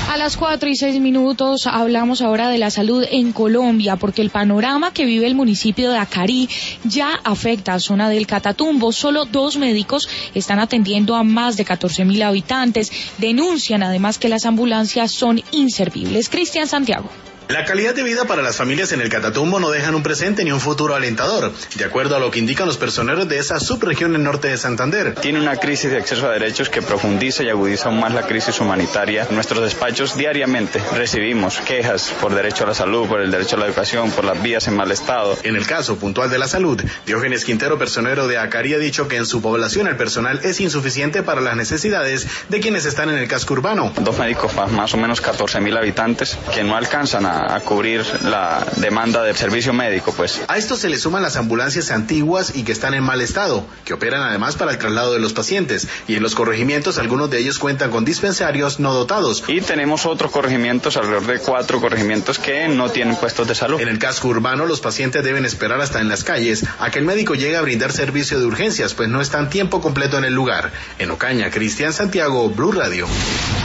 A las 4:06 hablamos ahora de la salud en Colombia, porque el panorama que vive el municipio de Acarí ya afecta a zona del Catatumbo. Solo 2 médicos están atendiendo a más de 14.000 habitantes. Denuncian además que las ambulancias son inservibles. Cristian Santiago. La calidad de vida para las familias en el Catatumbo no dejan un presente ni un futuro alentador, de acuerdo a lo que indican los personeros de esa subregión en norte de Santander. Tiene una crisis de acceso a derechos que profundiza y agudiza aún más la crisis humanitaria. En nuestros despachos diariamente recibimos quejas por derecho a la salud, por el derecho a la educación, por las vías en mal estado. En el caso puntual de la salud, Diógenes Quintero, personero de Acarí, ha dicho que en su población el personal es insuficiente para las necesidades de quienes están en el casco urbano. 2 médicos para más o menos 14.000 habitantes que no alcanzan a cubrir la demanda del servicio médico, pues. A esto se le suman las ambulancias antiguas y que están en mal estado, que operan además para el traslado de los pacientes, y en los corregimientos algunos de ellos cuentan con dispensarios no dotados. Y tenemos otros corregimientos, alrededor de 4 corregimientos que no tienen puestos de salud. En el casco urbano los pacientes deben esperar hasta en las calles a que el médico llegue a brindar servicio de urgencias, pues no están tiempo completo en el lugar. En Ocaña, Cristian Santiago, Blue Radio.